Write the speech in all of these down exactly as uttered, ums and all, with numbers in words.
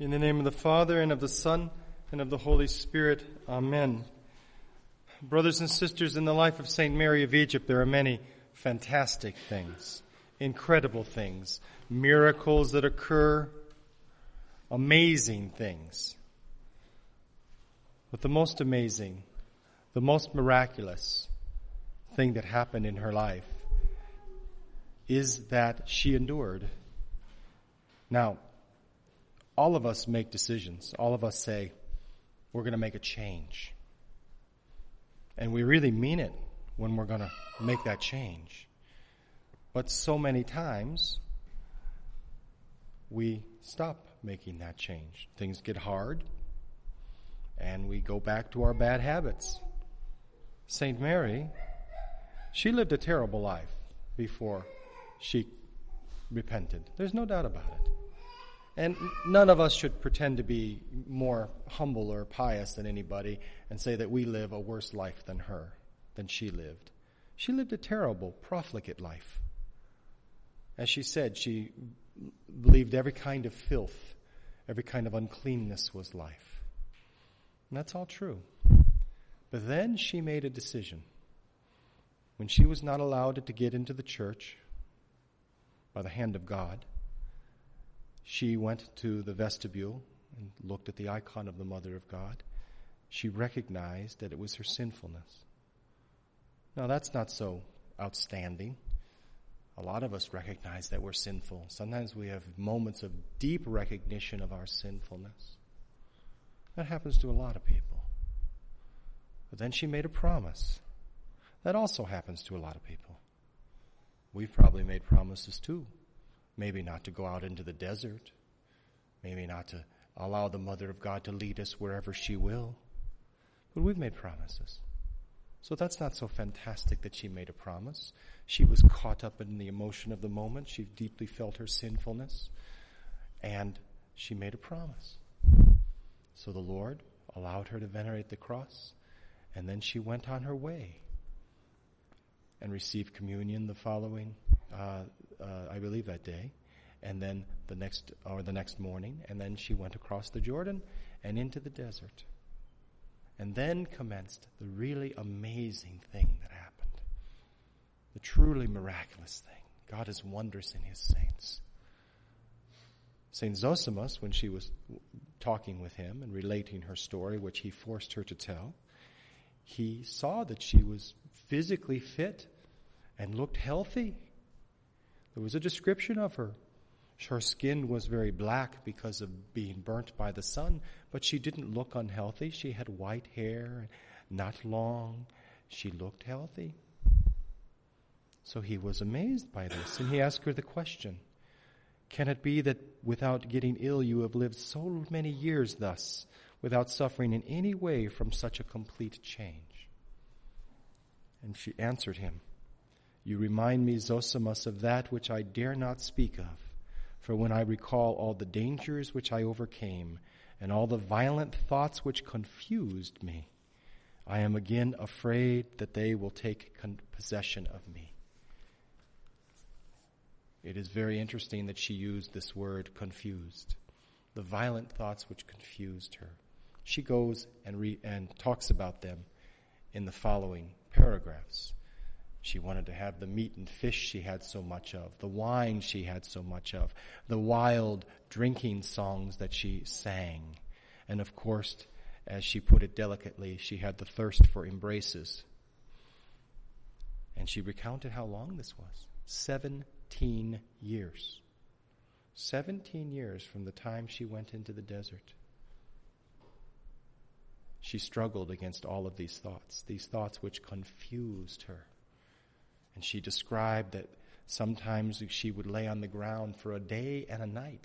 In the name of the Father, and of the Son, and of the Holy Spirit. Amen. Brothers and sisters, in the life of Saint Mary of Egypt, there are many fantastic things, incredible things, miracles that occur, amazing things. But the most amazing, the most miraculous thing that happened in her life is that she endured. Now, all of us make decisions. All of us say, we're going to make a change. And we really mean it when we're going to make that change. But so many times, we stop making that change. Things get hard, and we go back to our bad habits. Saint Mary, she lived a terrible life before she repented. There's no doubt about it. And none of us should pretend to be more humble or pious than anybody and say that we live a worse life than her, than she lived. She lived a terrible, profligate life. As she said, she believed every kind of filth, every kind of uncleanness was life. And that's all true. But then she made a decision. When she was not allowed to get into the church by the hand of God, she went to the vestibule and looked at the icon of the Mother of God. She recognized that it was her sinfulness. Now, that's not so outstanding. A lot of us recognize that we're sinful. Sometimes we have moments of deep recognition of our sinfulness. That happens to a lot of people. But then she made a promise. That also happens to a lot of people. We've probably made promises too. Maybe not to go out into the desert. Maybe not to allow the Mother of God to lead us wherever she will. But we've made promises. So that's not so fantastic that she made a promise. She was caught up in the emotion of the moment. She deeply felt her sinfulness. And she made a promise. So the Lord allowed her to venerate the cross. And then she went on her way and received communion the following Uh, uh, I believe that day, and then the next, or the next morning, and then she went across the Jordan and into the desert. And then commenced the really amazing thing that happened. The truly miraculous thing. God is wondrous in his saints. Saint Zosimus, when she was talking with him and relating her story, which he forced her to tell, he saw that she was physically fit and looked healthy. There was a description of her. Her skin was very black because of being burnt by the sun, but she didn't look unhealthy. She had white hair, not long. She looked healthy. So he was amazed by this, and he asked her the question, can it be that without getting ill you have lived so many years thus, without suffering in any way from such a complete change? And she answered him, you remind me, Zosimus, of that which I dare not speak of. For when I recall all the dangers which I overcame and all the violent thoughts which confused me, I am again afraid that they will take con- possession of me. It is very interesting that she used this word confused. The violent thoughts which confused her. She goes and, re- and talks about them in the following paragraphs. She wanted to have the meat and fish she had so much of, the wine she had so much of, the wild drinking songs that she sang. And of course, as she put it delicately, she had the thirst for embraces. And she recounted how long this was. Seventeen years. Seventeen years from the time she went into the desert. She struggled against all of these thoughts, these thoughts which confused her. And she described that sometimes she would lay on the ground for a day and a night,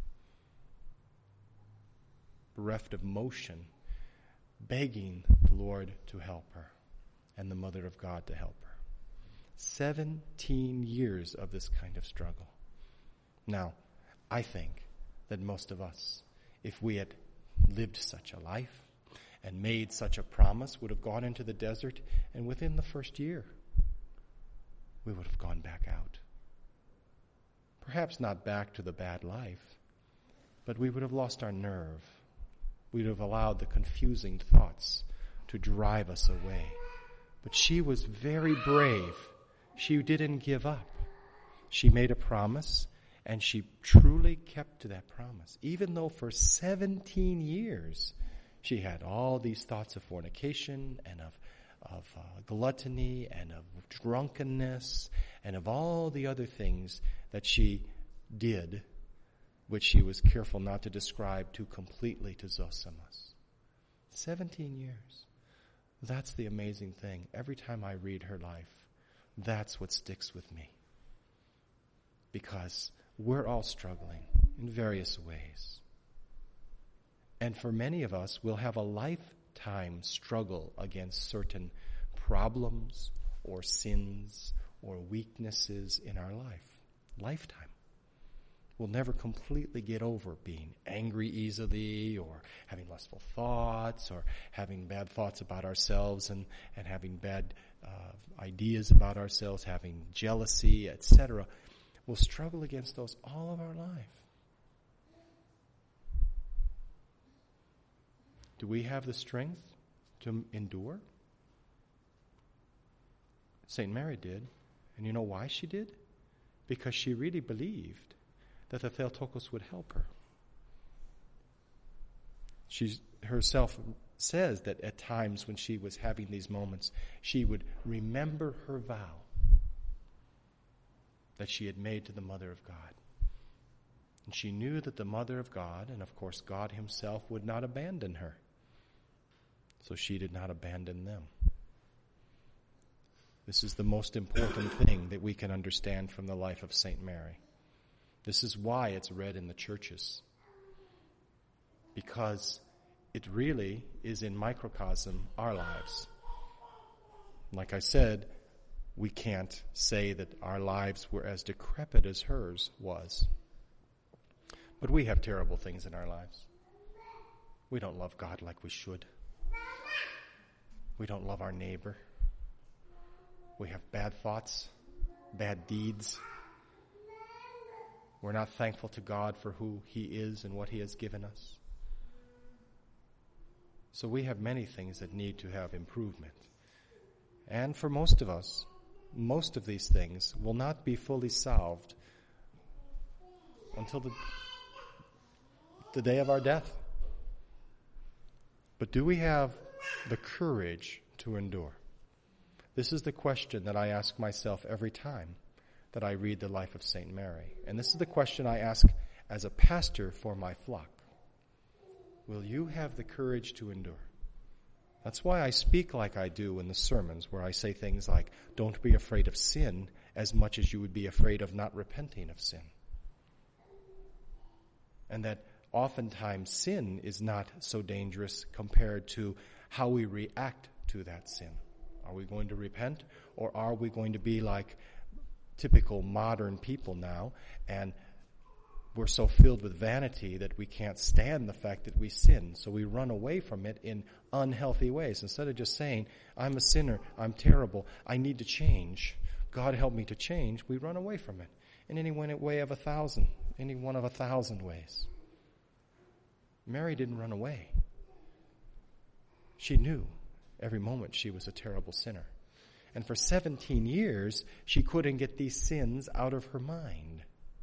bereft of motion, begging the Lord to help her and the Mother of God to help her. Seventeen years of this kind of struggle. Now, I think that most of us, if we had lived such a life and made such a promise, would have gone into the desert, and within the first year, we would have gone back out. Perhaps not back to the bad life, but we would have lost our nerve. We would have allowed the confusing thoughts to drive us away. But she was very brave. She didn't give up. She made a promise, and she truly kept to that promise. Even though for seventeen years she had all these thoughts of fornication and of, of uh, gluttony and of drunkenness and of all the other things that she did, which she was careful not to describe too completely to Zosimus. seventeen years. That's the amazing thing. Every time I read her life, that's what sticks with me. Because we're all struggling in various ways. And for many of us, we'll have a lifetime struggle against certain problems or sins or weaknesses in our life. Lifetime. We'll never completely get over being angry easily or having lustful thoughts or having bad thoughts about ourselves and, and having bad uh, ideas about ourselves, having jealousy, et cetera. We'll struggle against those all of our life. Do we have the strength to endure? Saint Mary did. And you know why she did? Because she really believed that the Theotokos would help her. She herself says that at times when she was having these moments, she would remember her vow that she had made to the Mother of God. And she knew that the Mother of God, and of course God himself, would not abandon her. So she did not abandon them. This is the most important thing that we can understand from the life of Saint Mary. This is why it's read in the churches. Because it really is in microcosm our lives. Like I said, we can't say that our lives were as decrepit as hers was. But we have terrible things in our lives. We don't love God like we should. We don't love our neighbor. We have bad thoughts, bad deeds. We're not thankful to God for who he is and what he has given us. So we have many things that need to have improvement. And for most of us, most of these things will not be fully solved until the, the day of our death. But do we have the courage to endure? This is the question that I ask myself every time that I read the life of Saint Mary. And this is the question I ask as a pastor for my flock. Will you have the courage to endure? That's why I speak like I do in the sermons, where I say things like, don't be afraid of sin as much as you would be afraid of not repenting of sin. And that oftentimes sin is not so dangerous compared to how we react to that sin. Are we going to repent, or are we going to be like typical modern people now, and we're so filled with vanity that we can't stand the fact that we sin, so we run away from it in unhealthy ways. Instead of just saying, I'm a sinner, I'm terrible, I need to change, God help me to change, we run away from it in any one way of a thousand, any one of a thousand ways. Mary didn't run away. She knew every moment she was a terrible sinner. And for seventeen years, she couldn't get these sins out of her mind.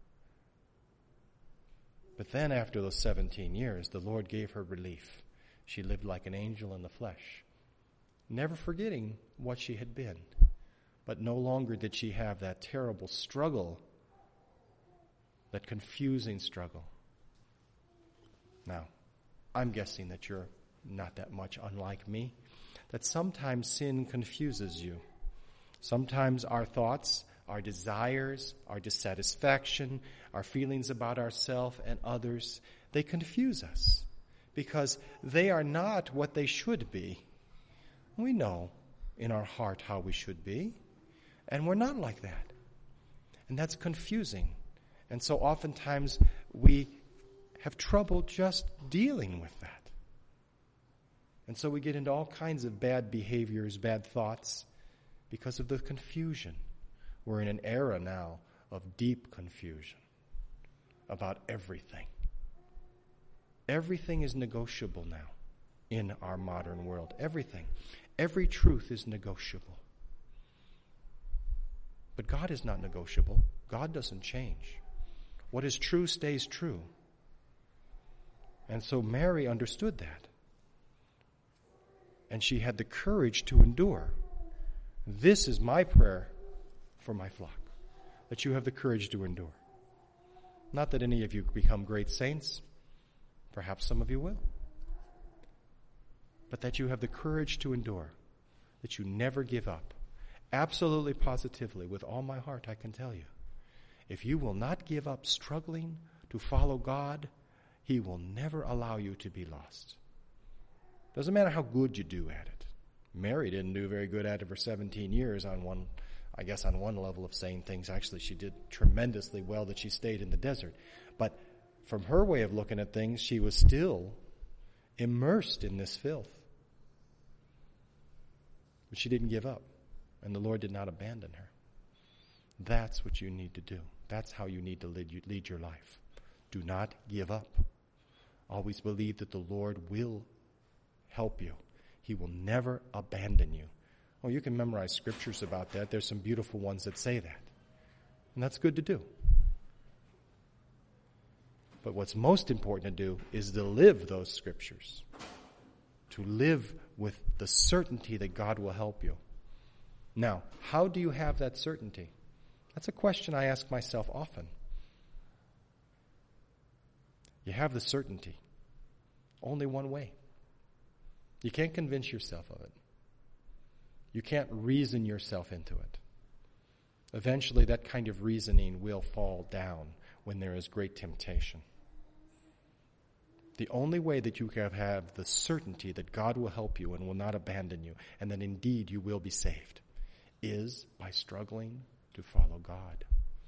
But then after those seventeen years, the Lord gave her relief. She lived like an angel in the flesh, never forgetting what she had been. But no longer did she have that terrible struggle, that confusing struggle. Now, I'm guessing that you're not that much unlike me, that sometimes sin confuses you. Sometimes our thoughts, our desires, our dissatisfaction, our feelings about ourselves and others, they confuse us because they are not what they should be. We know in our heart how we should be, and we're not like that. And that's confusing. And so oftentimes we have trouble just dealing with that. And so we get into all kinds of bad behaviors, bad thoughts, because of the confusion. We're in an era now of deep confusion about everything. Everything is negotiable now in our modern world. Everything. Every truth is negotiable. But God is not negotiable. God doesn't change. What is true stays true. And so Mary understood that. And she had the courage to endure. This is my prayer for my flock, that you have the courage to endure. Not that any of you become great saints. Perhaps some of you will. But that you have the courage to endure, that you never give up. Absolutely, positively, with all my heart, I can tell you. If you will not give up struggling to follow God, He will never allow you to be lost. Doesn't matter how good you do at it. Mary didn't do very good at it for seventeen years on one, I guess on one level of saying things. Actually, she did tremendously well that she stayed in the desert. But from her way of looking at things, she was still immersed in this filth. But she didn't give up, and the Lord did not abandon her. That's what you need to do. That's how you need to lead, lead your life. Do not give up. Always believe that the Lord will help you. He will never abandon you. Oh, you can memorize scriptures about that. There's some beautiful ones that say that. And that's good to do. But what's most important to do is to live those scriptures. To live with the certainty that God will help you. Now, how do you have that certainty? That's a question I ask myself often. You have the certainty. Only one way. You can't convince yourself of it. You can't reason yourself into it. Eventually, that kind of reasoning will fall down when there is great temptation. The only way that you can have the certainty that God will help you and will not abandon you, and that indeed you will be saved, is by struggling to follow God.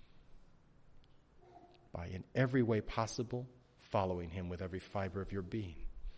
By, in every way possible, following Him with every fiber of your being.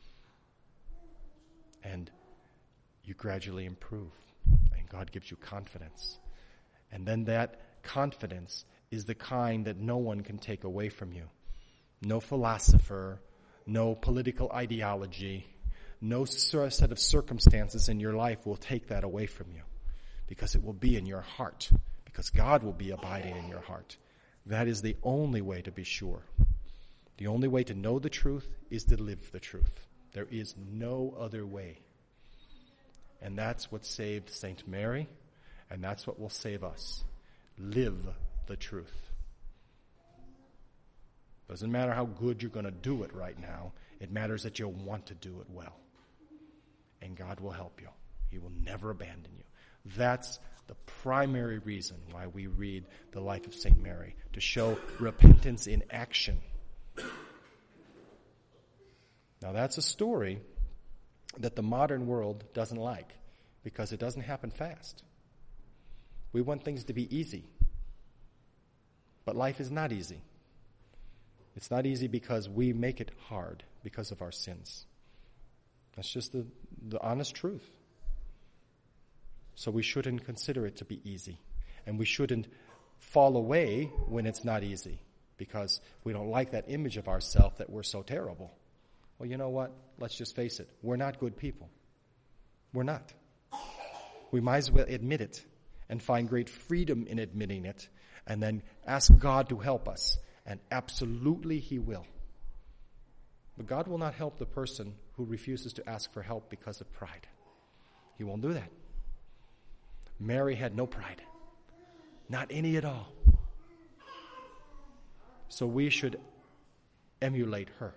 And you gradually improve, and God gives you confidence. And then that confidence is the kind that no one can take away from you. No philosopher, no political ideology, no set of circumstances in your life will take that away from you, because it will be in your heart, because God will be abiding in your heart. That is the only way to be sure. The only way to know the truth is to live the truth. There is no other way. And that's what saved Saint Mary, and that's what will save us. Live the truth. Doesn't matter how good you're going to do it right now. It matters that you'll want to do it well. And God will help you. He will never abandon you. That's the primary reason why we read the life of Saint Mary, to show repentance in action. Now that's a story that the modern world doesn't like, because it doesn't happen fast. We want things to be easy. But life is not easy. It's not easy because we make it hard because of our sins. That's just the, the honest truth. So we shouldn't consider it to be easy. And we shouldn't fall away when it's not easy, because we don't like that image of ourselves that we're so terrible. Well, you know what? Let's just face it. We're not good people. We're not. We might as well admit it and find great freedom in admitting it, and then ask God to help us. And absolutely He will. But God will not help the person who refuses to ask for help because of pride. He won't do that. Mary had no pride. Not any at all. So we should emulate her.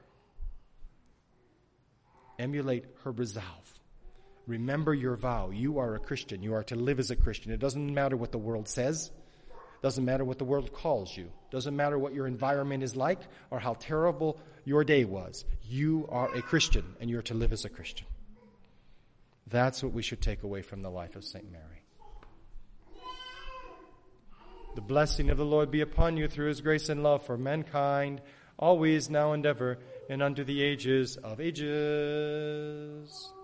Emulate her resolve. Remember your vow. You are a Christian. You are to live as a Christian. It doesn't matter what the world says. Doesn't matter what the world calls you. Doesn't matter what your environment is like or how terrible your day was. You are a Christian, and you're to live as a Christian. That's what we should take away from the life of Saint Mary. The blessing of the Lord be upon you through His grace and love for mankind, always, now, and ever, and unto the ages of ages.